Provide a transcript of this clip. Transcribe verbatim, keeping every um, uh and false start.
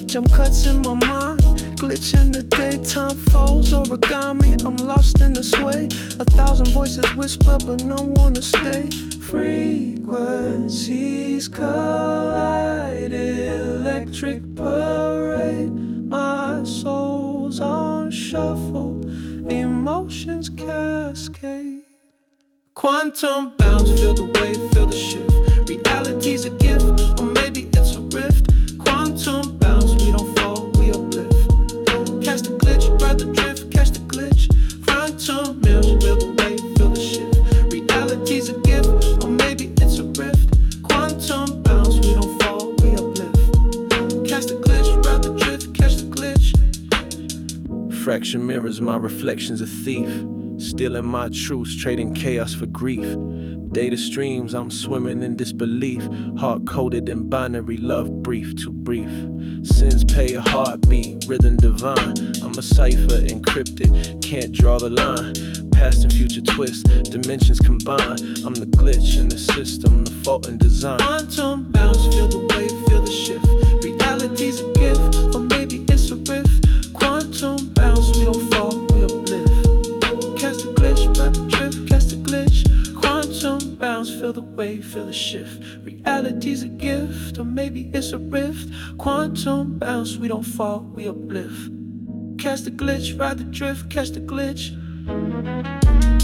jump cuts in my mind. Glitch in the daytime, falls origami. I'm lost in the sway. A thousand voices whisper, but no one to stay. Frequencies collide, electric parade. My soul's on shuffle, emotions cascade. Quantum bounce, feel the wave, feel the shift. Reality's a gift, or maybe it's a rift. Quantum bounce, we don't fall, we uplift. Catch the glitch, ride the drift, catch the glitch. Quantum mirrors, feel the wave, feel the shift. Reality's a gift, or maybe it's a rift. Quantum bounce, we don't fall, we uplift. Catch the glitch, ride the drift, catch the glitch. Fraction mirrors, my reflection's a thief. Stealing my truths, trading chaos for grief. Data streams, I'm swimming in disbelief. Hard-coded in binary, love brief, too brief. Sins pay a heartbeat, rhythm divine. I'm a cipher, encrypted, can't draw the line. Past and future twist, dimensions combine. I'm the glitch in the system, the fault in design. Quantum bounce, feel the wave, feel the shift. Reality's a gift, or maybe it's a rift. Quantum bounce, we don't fall, we uplift. Catch the glitch, ride the drift, catch the glitch. Quantum bounce, feel the wave, feel the shift. Reality's a gift, or maybe it's a rift. Quantum bounce, we don't fall, we uplift. Catch the glitch, ride the drift, catch the glitch.